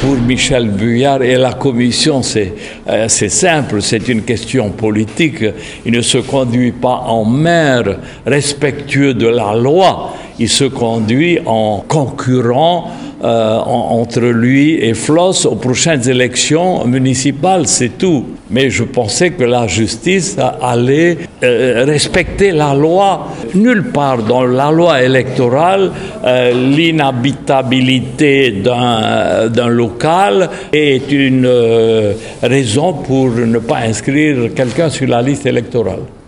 pour Michel Buyard et la commission, c'est simple, c'est une question politique. Il ne se conduit pas en maire respectueux de la loi, il se conduit en concurrent entre lui et Floss aux prochaines élections municipales, c'est tout. Mais je pensais que la justice allait respecter la loi. Nulle part dans la loi électorale, l'inhabitabilité d'un local est une raison pour ne pas inscrire quelqu'un sur la liste électorale.